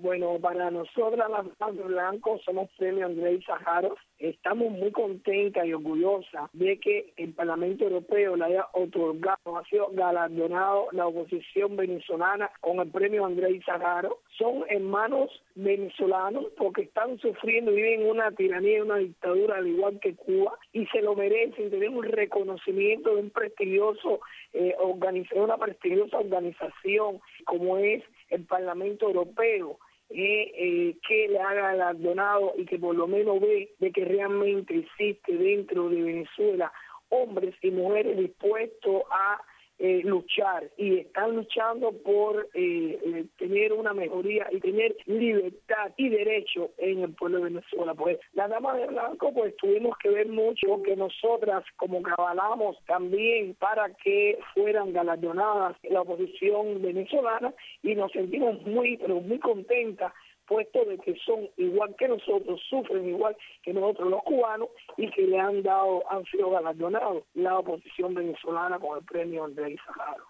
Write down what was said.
Bueno, para nosotras las Damas de Blanco somos Premio Andrei Sájarov. Estamos muy contentas y orgullosas de que el Parlamento Europeo le haya otorgado, ha sido galardonado la oposición venezolana con el Premio Andrei Sájarov. Son hermanos venezolanos porque están sufriendo, viven una tiranía y una dictadura al igual que Cuba y se lo merecen tener un reconocimiento de un prestigioso una prestigiosa organización como es el Parlamento Europeo. Que le haga galardonado y que por lo menos ve de que realmente existe dentro de Venezuela hombres y mujeres dispuestos a luchar y están luchando por tener una mejoría y tener libertad y derecho en el pueblo de Venezuela. Pues las Damas de Blanco pues tuvimos que ver mucho que nosotras como que avalamos también para que fueran galardonadas la oposición venezolana y nos sentimos muy contentas puesto de que son igual que nosotros, sufren igual que nosotros los cubanos y que han sido galardonados la oposición venezolana con el Premio Andrei Sájarov.